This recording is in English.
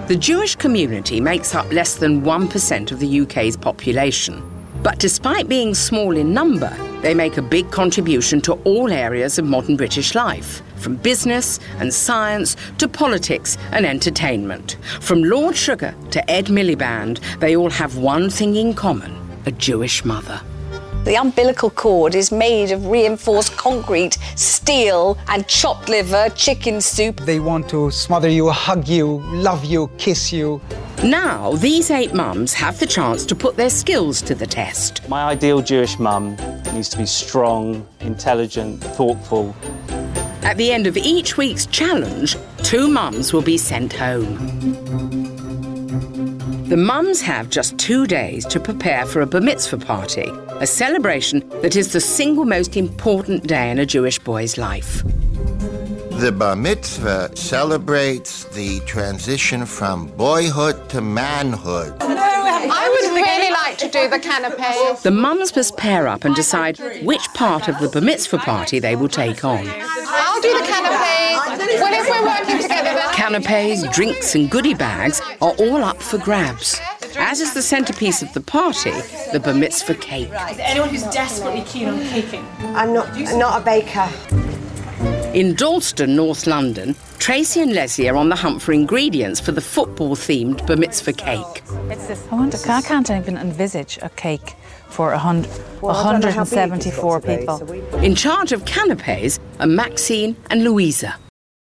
The Jewish community makes up less than 1% of the UK's population. But despite being small in number, they make a big contribution to all areas of modern British life, from business and science to politics and entertainment. From Lord Sugar to Ed Miliband, they all have one thing in common: a Jewish mother. The umbilical cord is made of reinforced concrete, steel and chopped liver, chicken soup. They want to smother you, hug you, love you, kiss you. Now, these 8 mums have the chance to put their skills to the test. My ideal Jewish mum needs to be strong, intelligent, thoughtful. At the end of each week's challenge, 2 mums will be sent home. The mums have just 2 days to prepare for a bar mitzvah party, a celebration that is the single most important day in a Jewish boy's life. The bar mitzvah celebrates the transition from boyhood to manhood. I would really like to do the canapes. The mums must pair up and decide which part of the bar mitzvah party they will take on. I'll do the canapes. Well, if we're working together then... Canapes, drinks and goodie bags are all up for grabs, as is the centrepiece of the party, the bar mitzvah cake. Is there anyone who's desperately keen on caking? I'm not a baker. In Dalston, North London, Tracy and Leslie are on the hunt for ingredients for the football-themed bar mitzvah cake. I can't even envisage a cake for 174 people. In charge of canapes are Maxine and Louisa.